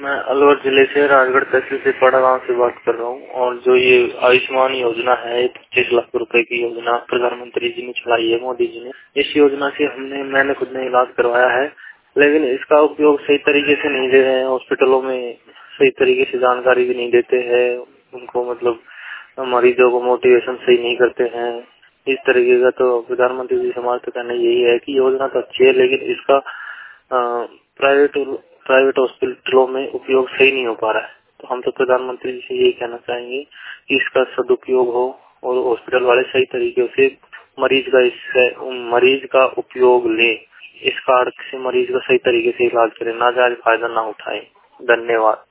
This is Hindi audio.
मैं अलवर जिले से राजगढ़ तहसील से पड़ा गाँव से बात कर रहा हूँ। और जो ये आयुष्मान योजना है, 25 लाख रुपए की योजना प्रधानमंत्री जी ने चलाई है, मोदी जी ने। इस योजना से मैंने खुद ने इलाज करवाया है, लेकिन इसका उपयोग सही तरीके से नहीं दे रहे हैं। हॉस्पिटलों में सही तरीके से जानकारी भी नहीं देते हैं उनको, मतलब मरीजों को मोटिवेशन सही नहीं करते हैं इस तरीके का। तो प्रधानमंत्री जी से हमारा तो कहना यही है कि योजना तो अच्छी है, लेकिन इसका प्राइवेट हॉस्पिटलों में उपयोग सही नहीं हो पा रहा है। तो हम तो प्रधानमंत्री जी से यही कहना चाहेंगे कि इसका सदुपयोग हो और हॉस्पिटल वाले सही तरीके से मरीज का उपयोग ले। इस कार्ड से मरीज का सही तरीके से इलाज करें, नाजायज फायदा ना उठाएं। धन्यवाद।